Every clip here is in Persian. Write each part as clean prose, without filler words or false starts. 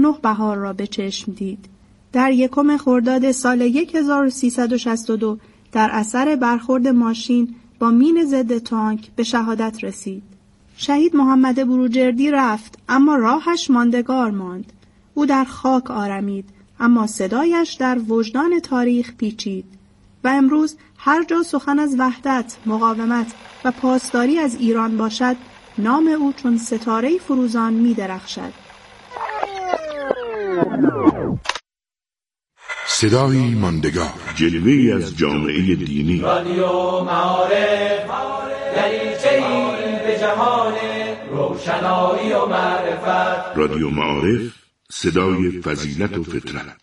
19 بهار را به چشم دید. در 1 خرداد سال 1362 در اثر برخورد ماشین با مین ضد تانک به شهادت رسید. شهید محمد بروجردی رفت اما راهش ماندگار ماند. او در خاک آرمید اما صدایش در وجدان تاریخ پیچید و امروز هر جا سخن از وحدت، مقاومت و پاسداری از ایران باشد، نام او چون ستاره فروزان می درخشد. صدایی ماندگار، جلوه‌ای از جامعه دینی. رادیو معارف، دریچه‌ای به جهان روشنایی و معرفت. رادیو معارف، صدای فضیلت و فطرت.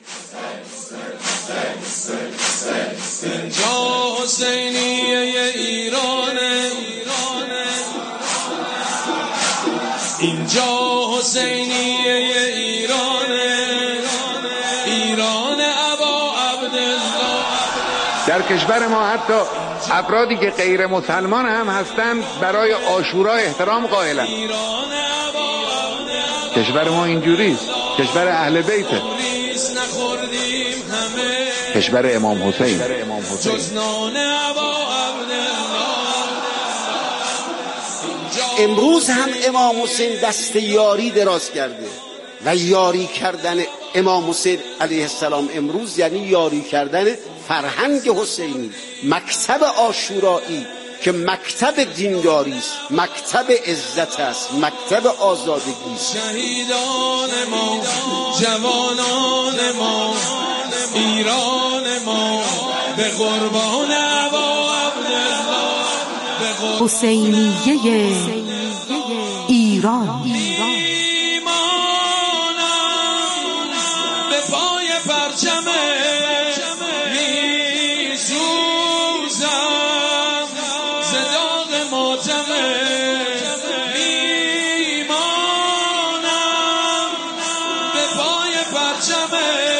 اینجا حسینیه ایرانه، اینجا حسینیه ایرانه، ایران ابا عبدالله. در کشور ما حتی افرادی که غیر مسلمان هم هستند برای عاشورا احترام قائلند. کشور ما اینجوریست، کشور اهل بیته، کشور امام حسین. امروز هم امام حسین دست یاری دراز کرده و یاری کردن امام حسین علیه السلام امروز یعنی یاری کردن فرهنگ حسینی، مکتب عاشورایی که مکتب دینداری است، مکتب عزت است، مکتب آزادگی است. شهیدان ما، جوانان ما، ایران ما به قربان ابا عبدالله، حسینیه ایران. به پای پرچم میسوزم، ز داغ ماتم میمانم. به پای پرچم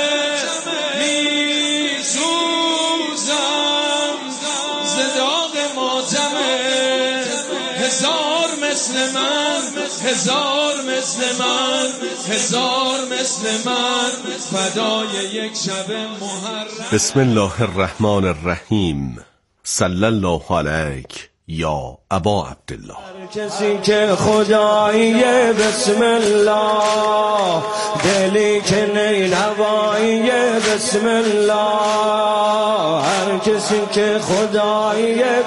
میسوزم، ز داغ ماتم. هزار مثل من، هزار مثل من، هزار مثل من، فدای یک شب محرم. بسم الله الرحمن الرحیم. صلی الله علیک یا ابا عبدالله. کسی که خداییه بسم الله، دلی که نینواییه بسم الله. هر کسی که خداییه،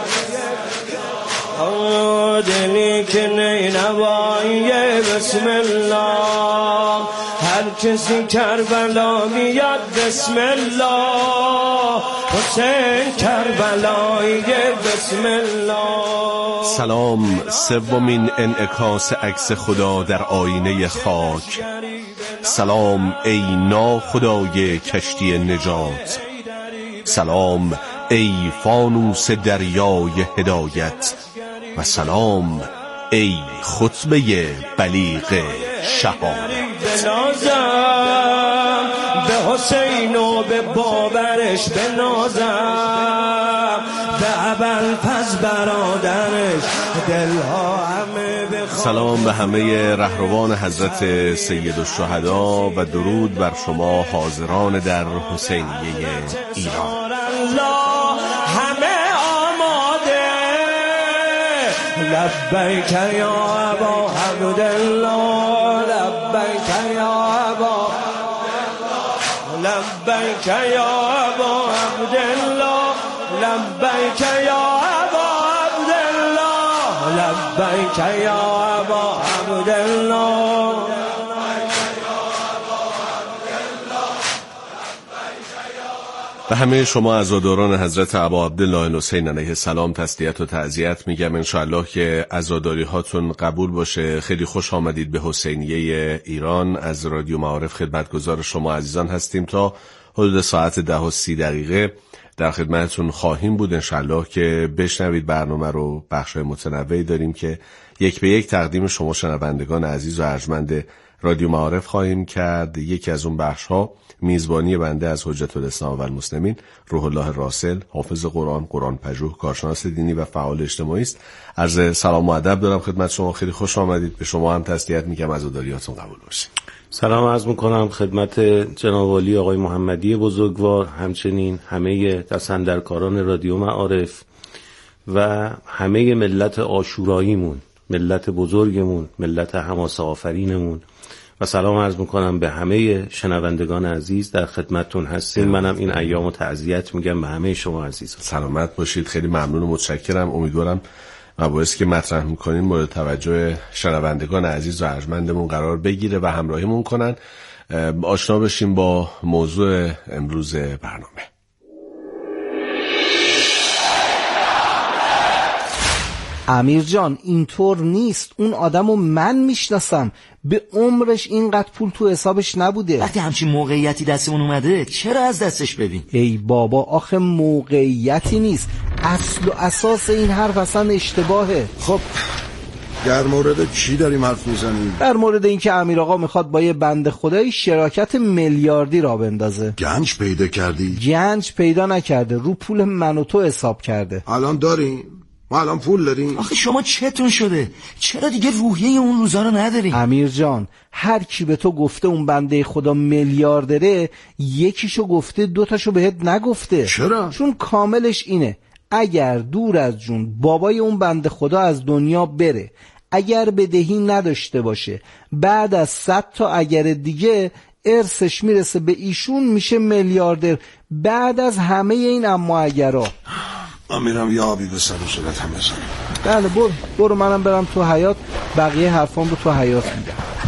دلی که نینواییه بسم الله. هر کسی کربلا میاد بسم الله، حسین کربلاییه بسم الله. سلام، سومین انعکاس عکس خدا در آینه خاک. سلام ای ناخدای کشتی نجات. سلام ای فانوس دریای هدایت. و سلام ای خطبه بلیغ شهادت. بنازم به حسین و به باورش بنازم، به ابوالفضل برادرش دلها همه بخوام. سلام به همه رهروان حضرت سید الشهدا و درود بر شما حاضران در حسینیه ایران. لبیک یا ابا عبدالله، لبیک یا ابا، لبیک یا ابا عبدالله، لبیک یا ابا عبدالله، لبیک یا ابا عبدالله. به همه شما عزاداران حضرت ابا عبدالله الحسین علیه السلام تسلیت و تعزیت میگم. انشاءالله که عزاداری هاتون قبول باشه. خیلی خوش آمدید به حسینیه ایران. از رادیو معارف خدمتگزار شما عزیزان هستیم. تا حدود ساعت 10:30 در خدمتتون خواهیم بود. انشاءالله که بشنوید برنامه رو. بخشای متنوعی داریم که یک به یک تقدیم شما شنوندگان عزیز و ارجمند رادیو معارف خواهیم کرد. یکی از اون بخش‌ها میزبانی بنده از حجت الاسلام و المسلمین روح الله راسل، حافظ قرآن، قرآن پژوه، کارشناس دینی و فعال اجتماعی است. عرض سلام و ادب دارم خدمت شما. خیلی خوش آمدید. به شما هم تسلیت میگم. عزاداریاتون قبول باشه. سلام عرض میکنم خدمت جناب عالی آقای محمدی بزرگوار، همچنین همه دستاندرکاران رادیو معارف و همه ملت عاشوراییمون، ملت بزرگمون، ملت حماسه آفرینمون و سلام عرض میکنم به همه شنوندگان عزیز. در خدمتتون هستیم. منم این ایامو تعزیت میگم به همه شما عزیزان. سلامت باشید. خیلی ممنون و متشکرم. امیدوارم مباحثی که مطرح میکنین مورد توجه شنوندگان عزیز و ارجمندمون قرار بگیره و همراهیمون کنن. آشنا بشیم با موضوع امروز برنامه. امیر جان اینطور نیست. اون آدمو من میشناسم، به عمرش اینقدر پول تو حسابش نبوده. وقتی همچین موقعیتی دستمون اومده چرا از دستش بدیم؟ ای بابا آخه موقعیتی نیست، اصل و اساس این حرف اصلا اشتباهه. خب در مورد چی داریم حرف میزنیم؟ در مورد اینکه امیر آقا میخواد با یه بنده خدایی شراکت میلیاردی را بندازه. گنج پیدا کردی؟ گنج پیدا نکرده، رو پول من و تو حساب کرده. الان داریم؟ ما الان پول داریم؟ آخه شما چتون شده؟ چرا دیگه روحیه اون روزا رو نداریم؟ امیر جان هر کی به تو گفته اون بنده خدا میلیاردره، یکیشو گفته دوتاشو بهت نگفته. چرا؟ چون کاملش اینه اگر دور از جون بابای اون بنده خدا از دنیا بره، اگر بدهی نداشته باشه، بعد از 100 تا اگر دیگه ارثش میرسه به ایشون، میشه میلیاردر بعد از همه این اما اگرها. من میرم یه آبی به سر و صورت هم بزنم. بله برو منم برم تو حیاط، بقیه حرفام رو تو حیاط میگم.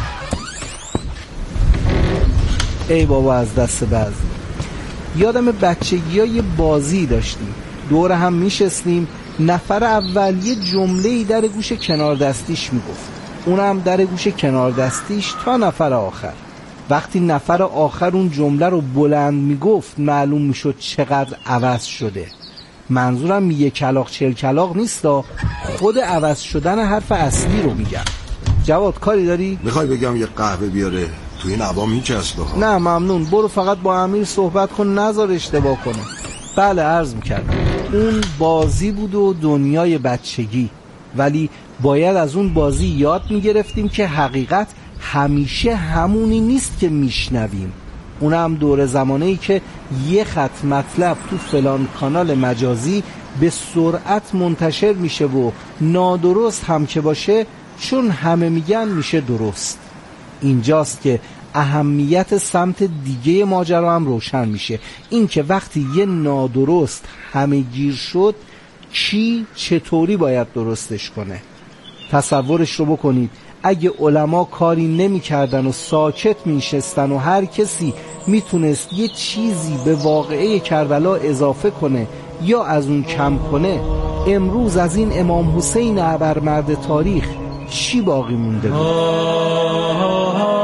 ای بابا از دست بعضی یادم بچگی ها یه بازی داشتیم، دور هم میشستیم، نفر اول یه جمله‌ای در گوش کنار دستیش میگفت، اونم در گوش کنار دستیش تا نفر آخر. وقتی نفر آخر اون جمله رو بلند میگفت معلوم میشد چقدر عوض شده. منظورم یه کلاغ 40 کلاغ نیستا، خود عوض شدن حرف اصلی رو میگم. جواد کاری داری؟ میخوای بگم یه قهوه بیاره؟ تو این عوام میچسبه ها. نه ممنون، برو فقط با امیر صحبت کن، نذار اشتباه کنه. بله عرض میکردم اون بازی بود و دنیای بچگی، ولی باید از اون بازی یاد میگرفتیم که حقیقت همیشه همونی نیست که میشنویم. اونم دور زمانه‌ای که یه خط مطلب تو فلان کانال مجازی به سرعت منتشر میشه و نادرست هم که باشه، چون همه میگن میشه درست. اینجاست که اهمیت سمت دیگه ماجرا هم روشن میشه، این که وقتی یه نادرست همه گیر شد، کی چطوری باید درستش کنه. تصورش رو بکنید اگه علما کاری نمی کردن و ساکت می نشستن و هر کسی می تونست یه چیزی به واقعه کربلا اضافه کنه یا از اون کم کنه، امروز از این امام حسین ابرمرد تاریخ چی باقی مونده بود؟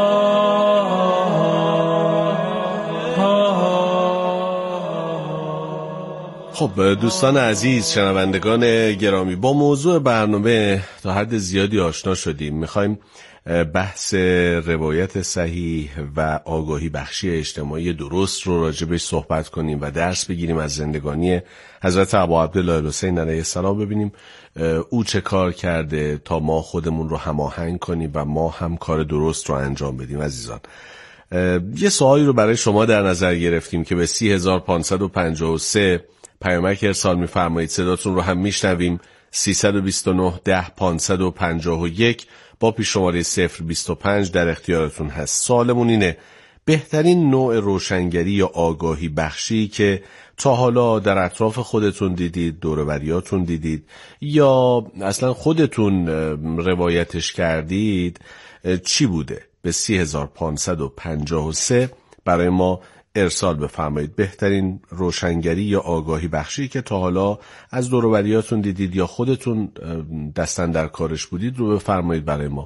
خب دوستان عزیز، شنوندگان گرامی، با موضوع برنامه تا حد زیادی آشنا شدیم. میخوایم بحث روایت صحیح و آگاهی بخشی اجتماعی درست رو راجبش صحبت کنیم و درس بگیریم از زندگانی حضرت ابا عبدالله الحسین علیه السلام، ببینیم او چه کار کرده تا ما خودمون رو هماهنگ کنیم و ما هم کار درست رو انجام بدیم. عزیزان، یه سوالی رو برای شما در نظر گرفتیم که به 30553 پیامک ارسال می‌فرمایید. صداتون رو هم میشنویم. 329 10 551 با پیش شماره 025 در اختیارتون هست. سوالمون اینه: بهترین نوع روشنگری یا آگاهی بخشی که تا حالا در اطراف خودتون دیدید، دور و بریاتون دیدید یا اصلا خودتون روایتش کردید چی بوده؟ به 30553 برای ما ارسال بفرمایید. بهترین روشنگری یا آگاهی بخشی که تا حالا از دور و بریاتون دیدید یا خودتون دستن در کارش بودید رو بفرمایید برای ما.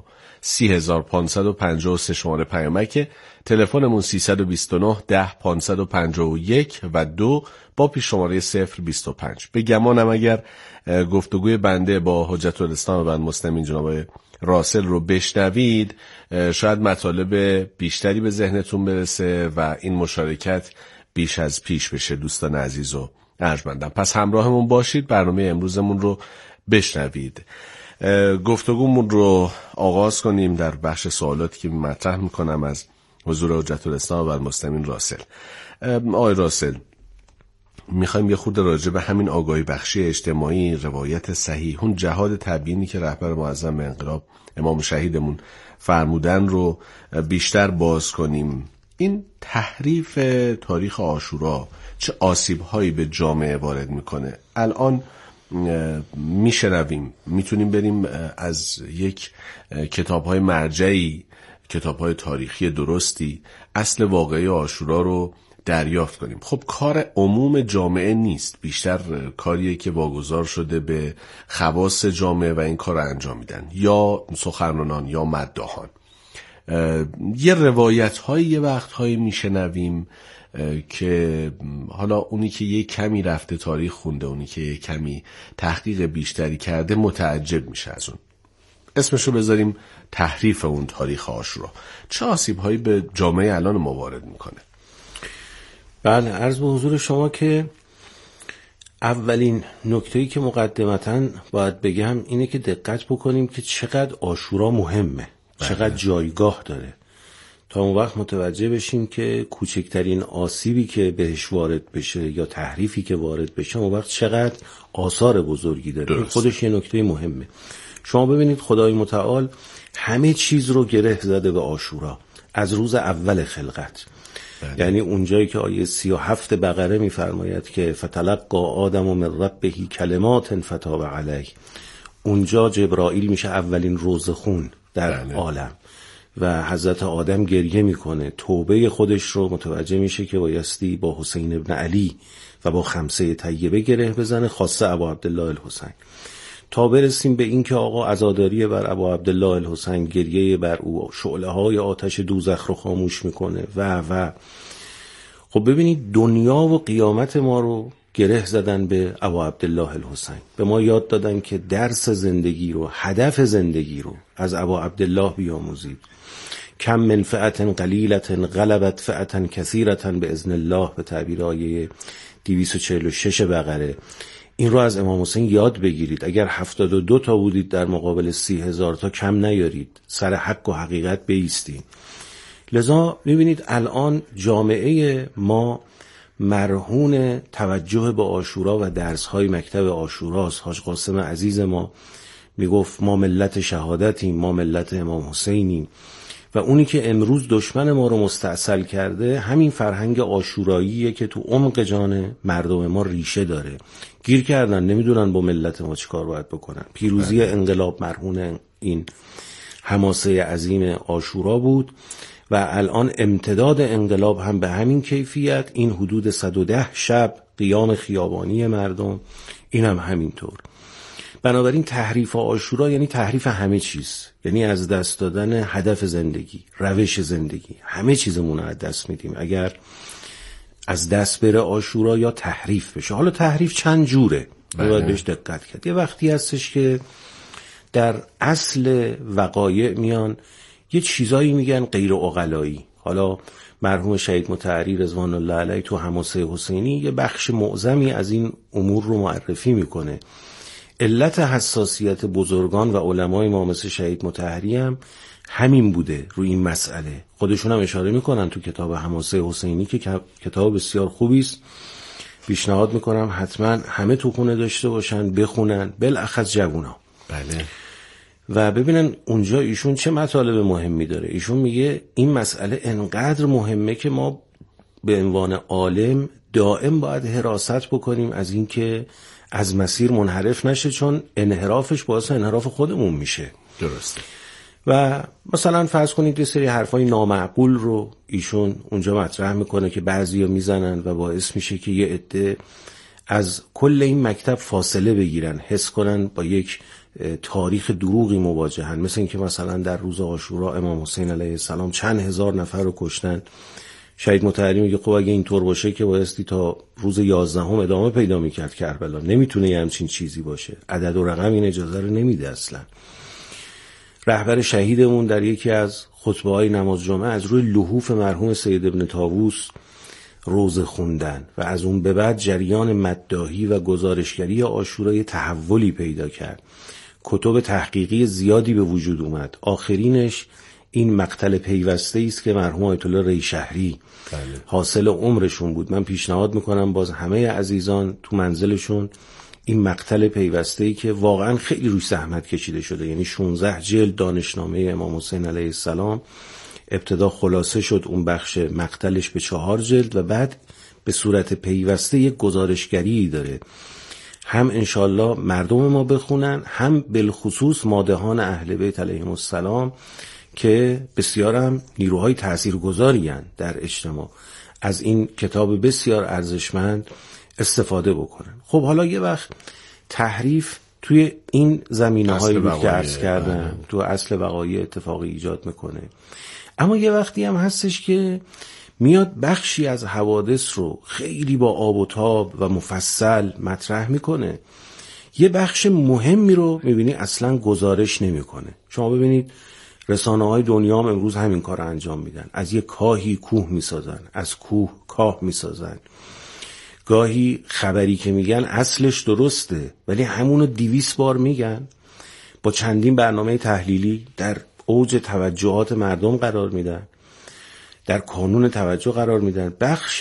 30553 شماره پیامک، تلفنمون 329 10 551 و 2 با پیش شماره 025. به گمانم اگر گفتگوی بنده با حجت الاسلام و المسلمین جناب راسل رو بشنوید، شاید مطالب بیشتری به ذهنتون برسه و این مشارکت بیش از پیش بشه. دوستان عزیز و ارجمندم، پس همراهمون باشید، برنامه امروزمون رو بشنوید. گفتگومون رو آغاز کنیم در بخش سوالاتی که مطرح میکنم از حضور حجت الاسلام و المسلمین راسل. آقای راسل، میخوایم یه خورده راجع به همین آگاهی بخشی اجتماعی، روایت صحیح، اون جهاد تبیینی که رهبر معظم انقلاب امام شهیدمون فرمودن رو بیشتر باز کنیم. این تحریف تاریخ عاشورا چه آسیب‌هایی به جامعه وارد میکنه؟ الان میشنویم، میتونیم بریم از یک کتاب‌های مرجعی، کتاب‌های تاریخی درستی، اصل واقعی عاشورا رو دریافت کنیم. خب کار عموم جامعه نیست، بیشتر کاریه که واگذار شده به خواص جامعه و این کار رو انجام میدن، یا سخنرانان یا مداحان. یه روایت هایی یه وقت هایی میشنویم که حالا اونی که یه کمی رفته تاریخ خونده، اونی که یه کمی تحقیق بیشتری کرده متعجب میشه از اون. اسمشو بذاریم تحریف اون تاریخ عاشورا. چه آسیب هایی به جامعه الان ما وارد میکنه؟ بله، عرض به حضور شما که اولین نکته‌ای که مقدمتاً باید بگم اینه که دقت بکنیم که چقدر عاشورا مهمه، چقدر جایگاه داره، تا اون وقت متوجه بشیم که کوچکترین آسیبی که بهش وارد بشه یا تحریفی که وارد بشه اون وقت چقدر آثار بزرگی داره. این خودش یه نکته مهمه. شما ببینید خدای متعال همه چیز رو گره زده به عاشورا از روز اول خلقت. یعنی اونجایی که آیه 37 بقره میفرماید که فتلقی آدم من ربه کلمات فتاب علیه، اونجا جبرائیل میشه اولین روزخون در عالم و حضرت آدم گریه میکنه، توبه خودش رو متوجه میشه که بایستی با حسین ابن علی و با خمسه طیبه گره بزنه، خاصه ابا عبدالله الحسین، تا برسیم به این که آقا عزاداری بر ابا عبدالله الحسین، گریه بر او، شعله های آتش دوزخ رو خاموش میکنه و خب ببینید دنیا و قیامت ما رو گره زدن به ابا عبدالله الحسین. به ما یاد دادن که درس زندگی رو، هدف زندگی رو از ابا عبدالله بیاموزید. کم من فئة قلیلة غلبت فئة کثیرة باذن الله، به تعبیر آیه 246 بقره. این رو از امام حسین یاد بگیرید. اگر 72 تا بودید در مقابل 30,000 تا کم نیارید، سر حق و حقیقت بایستید. لذا میبینید الان جامعه ما مرهون توجه به عاشورا و درس‌های مکتب عاشوراست. حاج قاسم عزیز ما میگفت ما ملت شهادتیم، ما ملت امام حسینیم، و اونی که امروز دشمن ما رو مستعصل کرده همین فرهنگ عاشوراییه که تو عمق جان مردم ما ریشه داره. گیر کردن، نمیدونن با ملت ما چیکار باید بکنن. پیروزی انقلاب مرهون این حماسه عظیم عاشورا بود و الان امتداد انقلاب هم به همین کیفیت. این حدود 110 شب قیام خیابانی مردم، این هم همینطور. بنابراین تحریف عاشورا یعنی تحریف همه چیز، یعنی از دست دادن هدف زندگی، روش زندگی، همه چیزمون رو از دست میدیم اگر از دست بره عاشورا یا تحریف بشه. حالا تحریف چند جوره، باید بهش دقت کرد. یه وقتی هستش که در اصل وقایع میان یه چیزایی میگن غیر عقلایی. حالا مرحوم شهید مطهری رضوان الله علیه تو حماسه حسینی یه بخش معظمی از این امور رو معرفی میکنه. علت حساسیت بزرگان و علمای ما مثل شهید مطهری هم همین بوده روی این مسئله. خودشون هم اشاره میکنن تو کتاب حماسه حسینی که کتاب بسیار خوبی است. پیشنهاد میکنم حتما همه تو خونه داشته باشن، بخونن، بالاخص جوونا. بله. و ببینن اونجا ایشون چه مطالب مهمی داره. ایشون میگه این مسئله انقدر مهمه که ما به عنوان عالم دائم باید حراست بکنیم از این که از مسیر منحرف نشه، چون انحرافش باعث انحراف خودمون میشه. درسته. و مثلا فرض کنید یه سری حرفای نامعقول رو ایشون اونجا مطرح میکنه که بعضیا میزنن و باعث میشه که یه عده از کل این مکتب فاصله بگیرن، حس کنن با یک تاریخ دروغی مواجهن. مثل این که مثلا در روز عاشورا امام حسین علیه السلام چند هزار نفر رو کشتن. شهید مطهری میگه خب اگه اینطور باشه که بایستی تا روز 11 ادامه پیدا میکرد کربلا. نمیتونه یه همچین چیزی باشه، عدد و رقم این اجازه رو نمیده اصلا. رهبر شهیدمون در یکی از خطبه‌های نماز جمعه از روی لحوف مرحوم سید ابن طاووس روزه خوندن و از اون به بعد جریان مداحی و گزارشگری عاشورا تحولی پیدا کرد. کتب تحقیقی زیادی به وجود اومد. آخرینش این مقتل پیوسته است که مرحوم آیت الله ریشهری حاصل عمرشون بود. من پیشنهاد میکنم باز همه عزیزان تو منزلشون این مقتل پیوسته‌ای که واقعا خیلی روش زحمت کشیده شده، یعنی 16 جلد دانشنامه امام حسین علیه السلام، ابتدا خلاصه شد اون بخش مقتلش به 4 جلد و بعد به صورت پیوسته یک گزارشگری داره، هم انشالله مردم ما بخونن، هم بالخصوص مادهان اهل بیت علیهم السلام که بسیار هم نیروهای تاثیرگذاری هستند در اجتماع، از این کتاب بسیار ارزشمند استفاده بکنن. خب حالا یه وقت تحریف توی این زمینه‌هایی که عرض کردم تو اصل وقایع اتفاقی ایجاد میکنه، اما یه وقتی هم هستش که میاد بخشی از حوادث رو خیلی با آب و تاب و مفصل مطرح میکنه، یه بخش مهمی رو میبینی اصلا گزارش نمیکنه. شما ببینید رسانه‌های دنیا هم امروز همین کار رو انجام میدن، از یه کاهی کوه میسازن، از کوه کاه میسازن. گاهی خبری که میگن اصلش درسته ولی همونو 200 بار میگن، با چندین برنامه تحلیلی در اوج توجهات مردم قرار میدن، در کانون توجه قرار میدن. بخش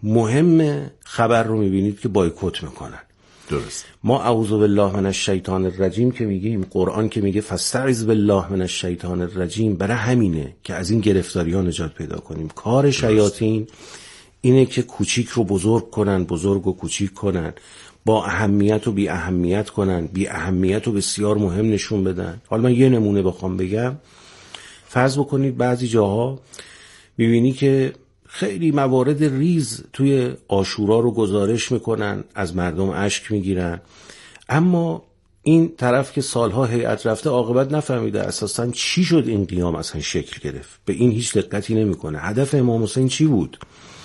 مهم خبر رو میبینید که بایکوت میکنن. درست. ما اعوذ بالله من الشیطان الرجیم که میگیم، قرآن که میگه فاستعذ بالله من الشیطان الرجیم، برای همینه که از این گرفتاری ها نجات پیدا کنیم. کار شیاطین اینه که کوچیک رو بزرگ کنن، بزرگ و کوچیک کنن، با اهمیت و بی اهمیت کنن، بی اهمیت و بسیار مهم نشون بدن. حالا من یه نمونه بخوام بگم، فرض بکنید بعضی جاها میبینی که خیلی موارد ریز توی عاشورا رو گزارش میکنن، از مردم اشک میگیرن، اما این طرف که سالها هیئت رفته عاقبت نفهمیده اساساً چی شد این قیام اصلا شکل گرفت، به این هیچ دقتی نمیکنه. هدف امام حسین چی بود؟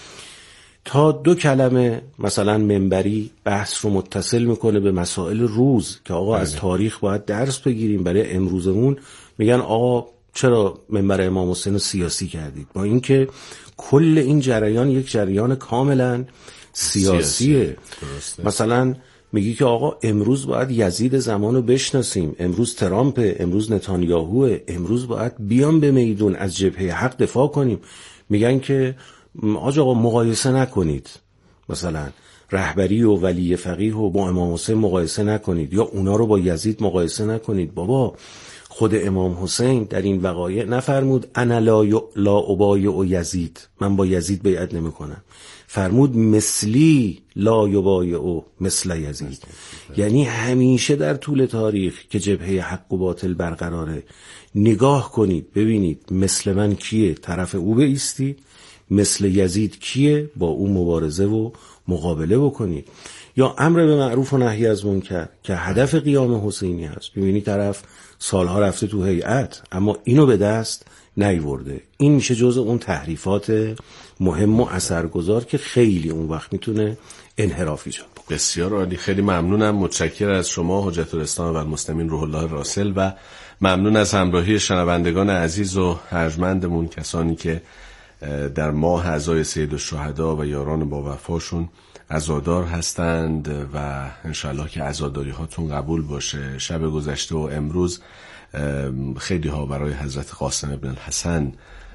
تا 2 کلمه مثلا منبری بحث رو متصل میکنه به مسائل روز که آقا از تاریخ باید درس بگیریم برای امروزمون، میگن آقا چرا منبر امام حسین رو سیاسی کردید؟ با اینکه کل این جریان یک جریان کاملا سیاسیه. مثلا میگی که آقا امروز باید یزید زمان رو بشناسیم، امروز ترامپ، امروز نتانیاهوه، امروز باید بیام به میدون از جبهه حق دفاع کنیم. میگن که آقا مقایسه نکنید، مثلا رهبری و ولی فقیه رو با امام حسین مقایسه نکنید، یا اونا رو با یزید مقایسه نکنید. بابا خود امام حسین در این وقایع نفرمود انا لا ابایع یزید، من با یزید بیعت نمی کنم، فرمود مثلی لا یبایع مثل یزید. یعنی همیشه در طول تاریخ که جبهه حق و باطل برقراره، نگاه کنید ببینید مثل من کیه، طرف او بایستید، مثل یزید کیه، با او مبارزه و مقابله بکنید. یا امر به معروف و نهی از منکر که هدف قیام حسینی هست، ببینید طرف سالها رفته تو هیئت اما اینو به دست نیورده. این میشه جزء اون تحریفات مهم و اثرگذار که خیلی اون وقت میتونه انحراف ایجاد بکنه. بسیار عالی، خیلی ممنونم، متشکرم از شما حجت الاسلام و المسلمین روح الله راسل، و ممنون از همراهی شنوندگان عزیز و ارجمندمون، کسانی که در ماه اعضای سید الشهدا و یاران با وفاشون عزادار هستند و انشالله که عزاداری هاتون قبول باشه. شب گذشته و امروز خیلی ها برای حضرت قاسم ابن الحسن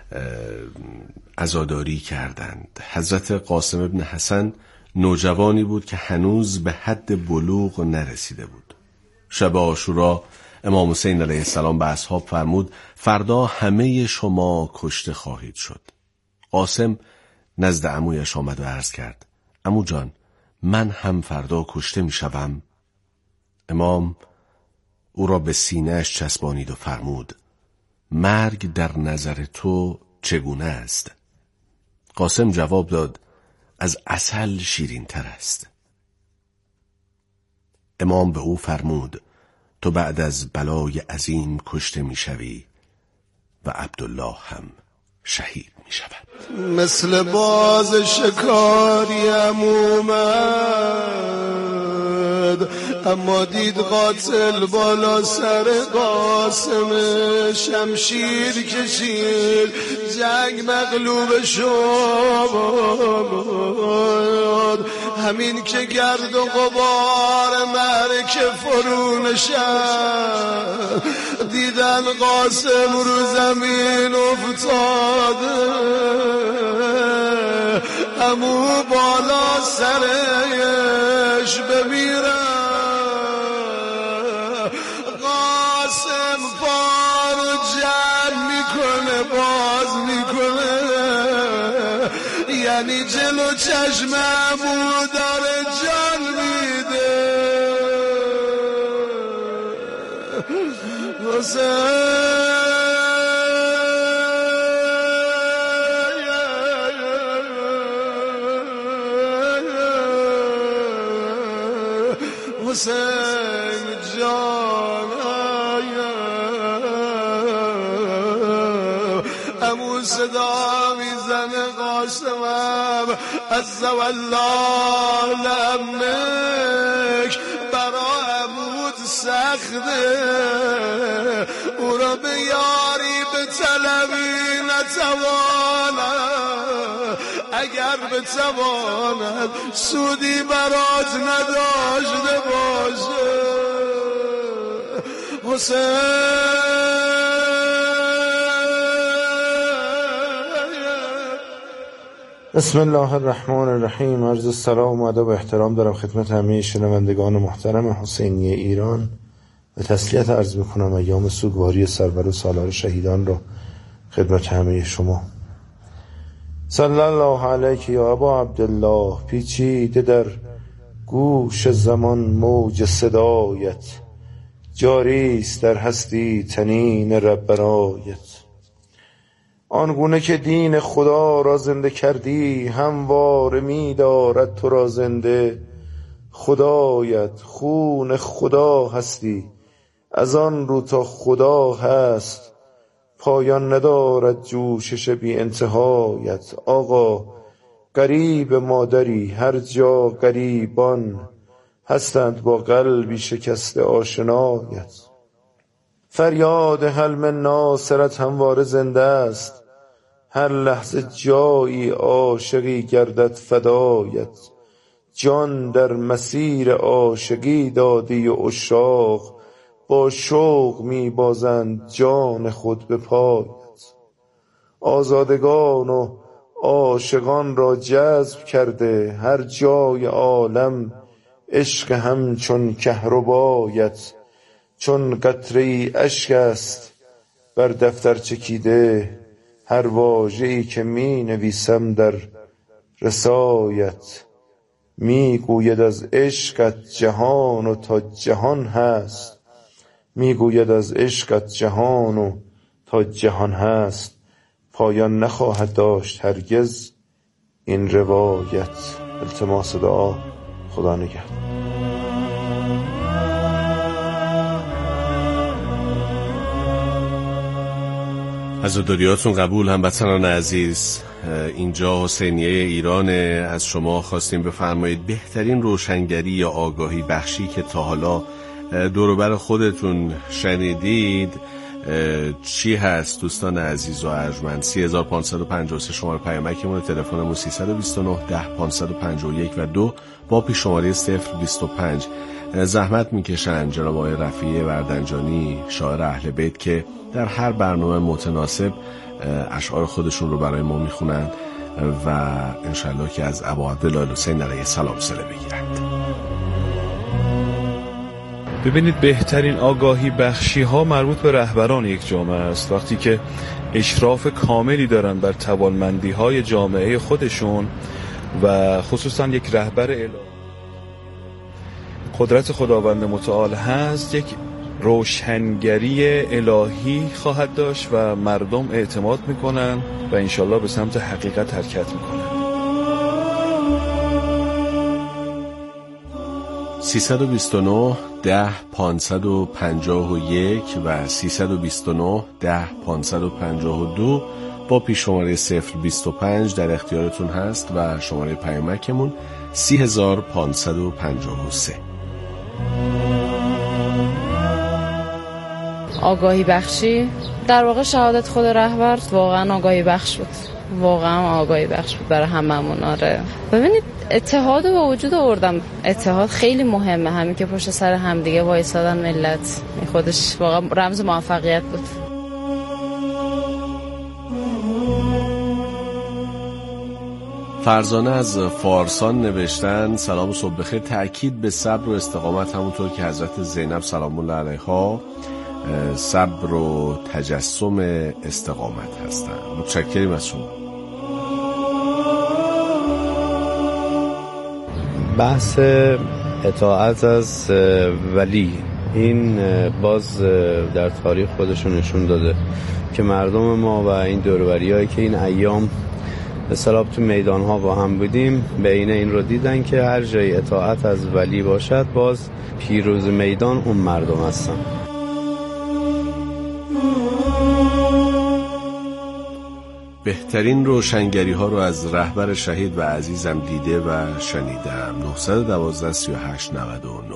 عزاداری کردند. حضرت قاسم ابن حسن نوجوانی بود که هنوز به حد بلوغ نرسیده بود. شب عاشورا امام حسین علیه السلام به اصحاب فرمود فردا همه شما کشته خواهید شد. قاسم نزد عمویش آمد و عرض کرد عمو جان، من هم فردا کشته می شوم؟ امام او را به سینه‌اش چسبانید و فرمود مرگ در نظر تو چگونه است؟ قاسم جواب داد از عسل شیرین تر است. امام به او فرمود تو بعد از بلای عظیم کشته می شوی و عبدالله هم شهید می شود. مثل باز شکاری عمومن اما دید قاتل بالا سر قاسم، شمشیر کشید جنگ مغلوب شد. همین که گرد و غبار معرکه فرو نشد، دیدن قاسم رو زمین افتاده، امو بالا سرش بمیره. قاسم پارو جمع میکنه، باز میکنه، یعنی جلو چشم امو داره جان میده. حسین جان امو صدا میزنه قاسمم عز والله لمک برا عمود سخته، او را به یاری به طلبی نتواند، اگر بتواند سودی برات نداشته باشه. حسین بسم الله الرحمن الرحیم. عرض سلام و ادب و احترام دارم خدمت همه شنوندگان محترم حسینیه ایران و تسلیت عرض میکنم ایام سوگواری سرور و سالار شهیدان رو خدمت همه شما. صلی الله علیک یا ابا عبدالله. پیچیده در گوش زمان موج صدایت، جاریست در هستی تنین ربرایت. آنگونه که دین خدا را زنده کردی، همواره می دارد تو را زنده خدایت. خون خدا هستی از آن رو تا خدا هست، پایان ندارد جوشش بی انتهایت. آقا غریب مادری هر جا غریبان هستند، با قلبی شکست آشنایت. فریاد حل من ناصرت همواره زنده است، هر لحظه جایی عاشقی گردد فدایت. جان در مسیر عاشقی دادی و عشاق، با شوق می بازند جان خود به پایت. آزادگان و عاشقان را جذب کرده، هر جای عالم عشق همچون کهربایت. چون قطره‌ای اشک است بر دفتر چکیده، هر واژه‌ای که می نویسم در رسایت. می گوید از عشقت جهان و تا جهان هست، می گوید از عشقت جهان و تا جهان هست. پایان نخواهد داشت هرگز این روایت. التماس دعا. خدا نگهدار. عزاداریاتون قبول هموطنان عزیز. اینجا حسینیه ایران. از شما خواستیم بفرمایید بهترین روشنگری یا آگاهی بخشی که تا حالا دور و بر خودتون شنیدید چی هست دوستان عزیز و ارجمند؟ 3553 شماره پیامکمون، تلفنمون 329 10 551 و 2 با پیش شماره 025. زحمت میکشن جناب آقای رفیع وردنجانی شاعر اهل بیت که در هر برنامه متناسب اشعار خودشون رو برای ما میخونن و انشالله که از ابا عبدالله حسین علیه السلام صله بگیرند. ببینید، بهترین آگاهی بخشی ها مربوط به رهبران یک جامعه است. وقتی که اشراف کاملی دارن بر توانمندی های جامعه خودشون و خصوصا یک رهبر الهی قدرت خداوند متعال هست، یک روشنگری الهی خواهد داشت و مردم اعتماد میکنن و انشالله به سمت حقیقت حرکت میکنن. 329 10 551 و 329 10 552 با پیش شماره 025 در اختیارتون هست و شماره پیامکمون 3553. آگاهی بخشی در واقع شهادت خود رهبر واقعا آگاهی بخش بود، واقعا آگاهی بخش بود برای هممون. آره ببینید اتحاد رو به وجود آوردم. اتحاد خیلی مهمه، همین که پشت سر همدیگه وایسادن ملت، خودش واقعا رمز موفقیت بود. فرزانه از فارسان نوشتن سلام و صبح بخیر، تأکید به صبر و استقامت، همونطور که حضرت زینب سلام الله علیها صبر و تجسم استقامت هستن. متشکریم از شما. بحث اطاعت از ولی، این باز در تاریخ خودشون نشون داده که مردم ما و این دوروریایی که این ایام اصلا تو میدان ها با هم بودیم بین این رو دیدن که هر جای اطاعت از ولی باشد باز پیروز میدان اون مردم هستن. بهترین روشنگری ها رو از رهبر شهید و عزیزم دیده و شنیدم. 912 38 99.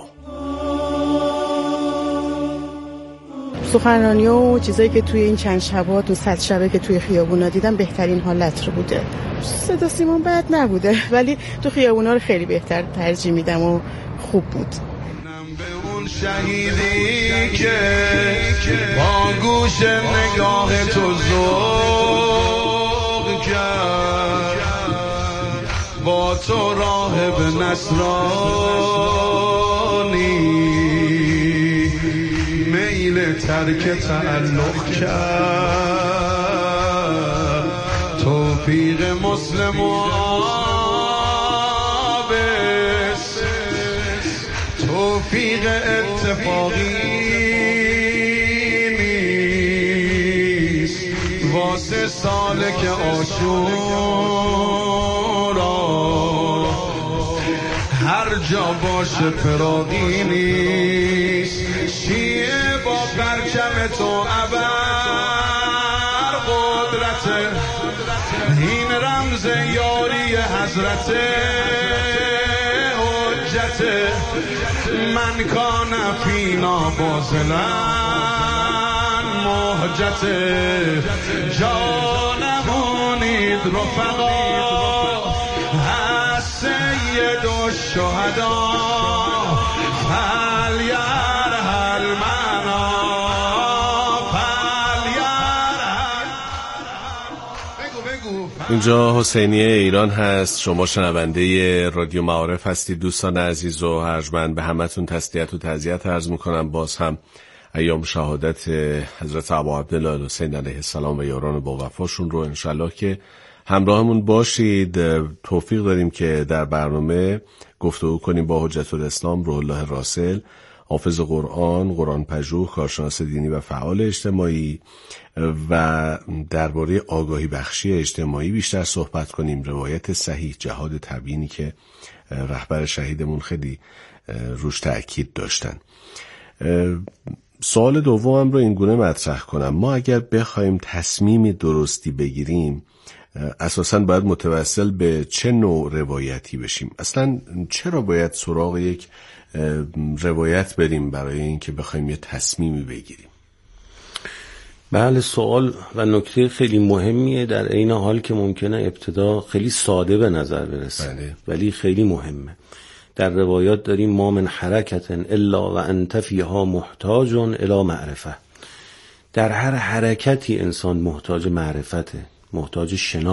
سخنرانی و چیزایی که توی این چند شبا تو 100 شبه که توی خیابونا دیدم بهترین حالت رو بوده. صدا سیمون بد نبوده ولی تو خیابونا رو خیلی بهتر ترجیح میدم و خوب بود. شهیدی که با گوش نگاه تو ذوق کرد، با تو راهب نصرانی میل ترک تعلق کرد، توفیق مسلم و عابس، توفیق اتفاقی نیست، واسه سالک عاشورا هر جا باشه فراقی نیست. شیعه با پرچم تو ابر قدرت، این رمز یاری حضرت حجت، من کان فینا باطلا محجت، جانمونید رفقا از سید الشهدا فلیرحل منا فلیرحل. اینجا حسینیه ایران هست، شما شنونده رادیو معارف هستید. دوستان عزیز و ارجمند به همتون تسلیت و تعزیت عرض میکنم. باز هم ایام شهادت حضرت ابا عبدالله الحسین علیه السلام و یاران با وفاشون رو انشالله که همراهمون باشید. توفیق داریم که در برنامه گفتگو کنیم با حجت الاسلام روح الله راسل، حافظ قرآن پژوه، کارشناس دینی و فعال اجتماعی، و درباره آگاهی بخشی اجتماعی بیشتر صحبت کنیم. روایت صحیح، جهاد تبیینی که رهبر شهیدمون خیلی روش تأکید داشتن. سوال دومم رو اینگونه مطرح کنم. ما اگر بخوایم تصمیم درستی بگیریم اساساً باید متوسل به چه نوع روایتی بشیم؟ اصلاً چرا باید سراغ یک روایت بریم برای اینکه بخوایم یه تصمیمی بگیریم؟ بله، سوال و نکته خیلی مهمیه، در عین حال که ممکنه ابتدا خیلی ساده به نظر برسه. بله. ولی خیلی مهمه. در روایات داریم ما من حرکت الا و انت فیها محتاج الی معرفه. در هر حرکتی انسان محتاج معرفته، محتاج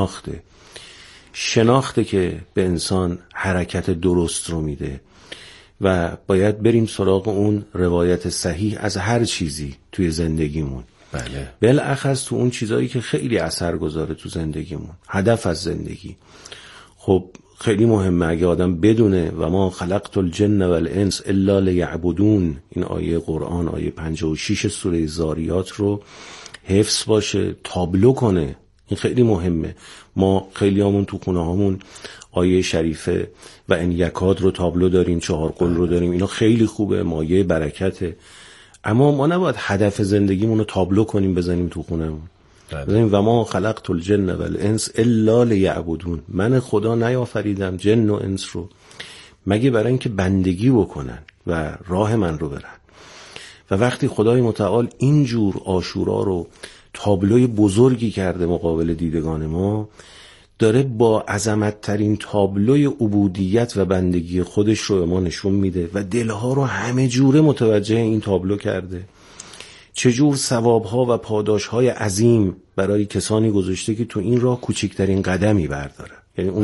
شناخته که به انسان حرکت درست رو میده و باید بریم سراغ اون روایت صحیح از هر چیزی توی زندگیمون. بله. بالاخص تو اون چیزایی که خیلی اثر گذاره تو زندگیمون، هدف از زندگی. خب خیلی مهمه اگه آدم بدونه و ما خلقت الجن والانس الا لیعبدون، این آیه قرآن آیه 56 سوره زاریات رو حفظ باشه، تابلو کنه. این خیلی مهمه. ما خیلی همون تو خونه هامون آیه شریفه و ان یکاد رو تابلو داریم، 4 قل رو داریم، اینا خیلی خوبه، مایه برکته. اما ما نباید هدف زندگیمون رو تابلو کنیم بزنیم تو خونهمون. بزنیم و ما خلقت الجن والانس الا لیعبدون، من خدا نیافریدم جن و انس رو مگه برای اینکه بندگی بکنن. و راه من رو برن. و وقتی خدای متعال اینجور عاشورا رو تابلوی بزرگی کرده مقابل دیدگان ما، داره با عظمت ترین تابلوی عبودیت و بندگی خودش رو به ما نشون میده و دلها رو همه جوره متوجه این تابلو کرده. چجور ثوابها و پاداشهای عظیم برای کسانی گذاشته که تو این راه کوچکترین قدمی برداره. یعنی